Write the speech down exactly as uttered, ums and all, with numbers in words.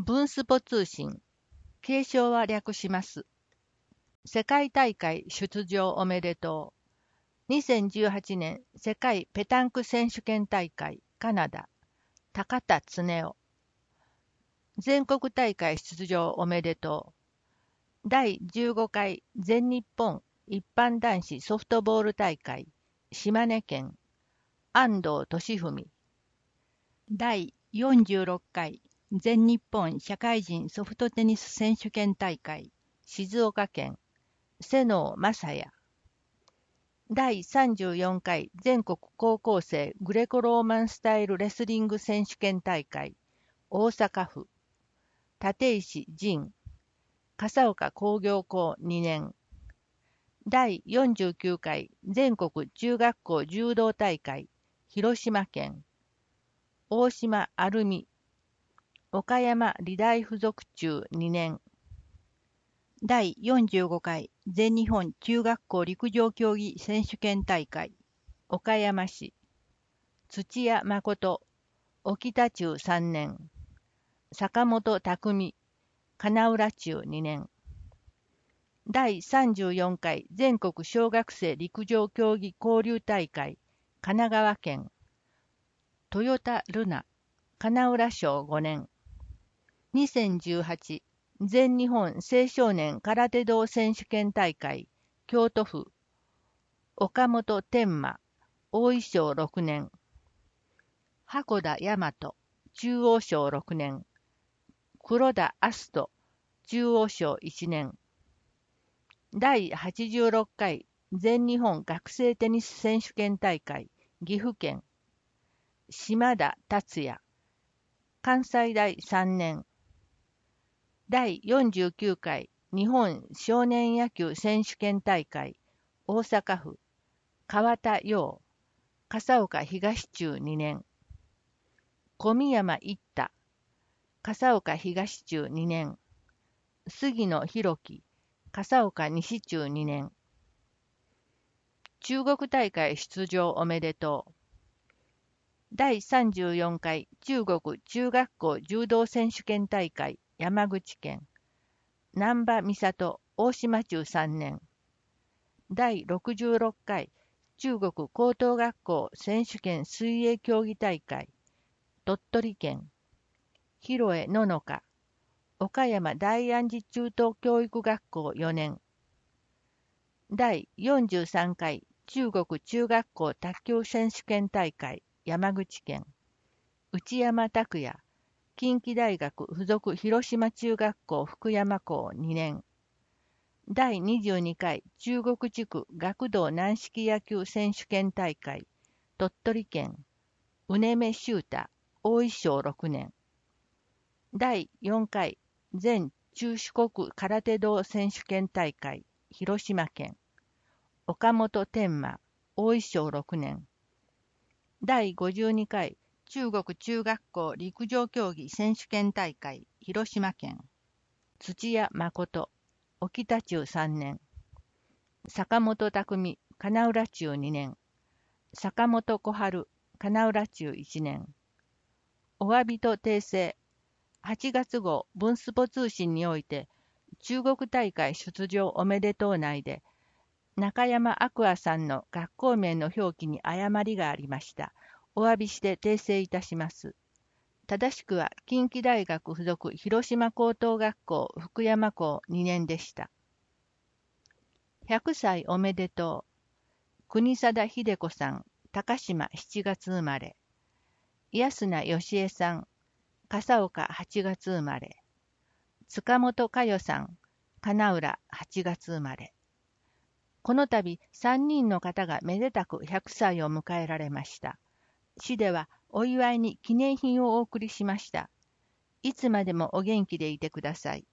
文スポ通信。継承は略します。世界大会出場おめでとう。にせんじゅうはちねん世界ペタンク選手権大会カナダ。高田恒夫。全国大会出場おめでとう。だいじゅうごかい全日本一般男子ソフトボール大会島根県。安藤俊文。だいよんじゅうろっかい全日本社会人ソフトテニス選手権大会静岡県瀬能正也。だいさんじゅうよんかい全国高校生グレコローマンスタイルレスリング選手権大会大阪府立石仁笠岡工業高にねん。だいよんじゅうきゅうかい全国中学校柔道大会広島県大島アルミ岡山理大附属中にねん。だいよんじゅうごかい全日本中学校陸上競技選手権大会岡山市土屋誠沖田中さんねん。坂本匠金浦中にねん。だいさんじゅうよんかい全国小学生陸上競技交流大会神奈川県豊田瑠奈金浦小ごねん。にせんじゅうはち全日本青少年空手道選手権大会京都府岡本天馬大井小ろくねん。箱田大和中央小ろくねん。黒田アスト中央小いちねん。だいはちじゅうろっかい全日本学生テニス選手権大会岐阜県島田達也関西大さんねん。だいよんじゅうきゅうかい日本少年野球選手権大会大阪府川田陽笠岡東中にねん。小宮山一太笠岡東中にねん。杉野博樹笠岡西中にねん。中国大会出場おめでとう。だいさんじゅうよんかい中国中学校柔道選手権大会山口県難波美里大島中さんねん。だいろくじゅうろっかい中国高等学校選手権水泳競技大会鳥取県広江野々花岡山大安寺中等教育学校よねん。だいよんじゅうさんかい中国中学校卓球選手権大会山口県内山拓也近畿大学附属広島中学校福山校にねん。だいにじゅうにかい中国地区学童軟式野球選手権大会鳥取県宇根目修太大井小ろくねん。だいよんかい全中四国空手道選手権大会広島県岡本天馬大井小ろくねん。だいごじゅうにかい中国中学校陸上競技選手権大会広島県土屋誠沖田中さんねん。坂本匠金浦中にねん。坂本小春金浦中いちねん。お詫びと訂正はちがつ号文スポ通信において中国大会出場おめでとう内で中山アクアさんの学校名の表記に誤りがありました。お詫びして訂正いたします。正しくは近畿大学附属広島高等学校福山校にねんでした。ひゃくさいおめでとう。国定秀子さん、高島しちがつ生まれ。安名義恵さん、笠岡はちがつ生まれ。塚本佳代さん、金浦はちがつ生まれ。この度さんにんの方がめでたくひゃくさいを迎えられました。市ではお祝いに記念品をお送りしました。いつまでもお元気でいてください。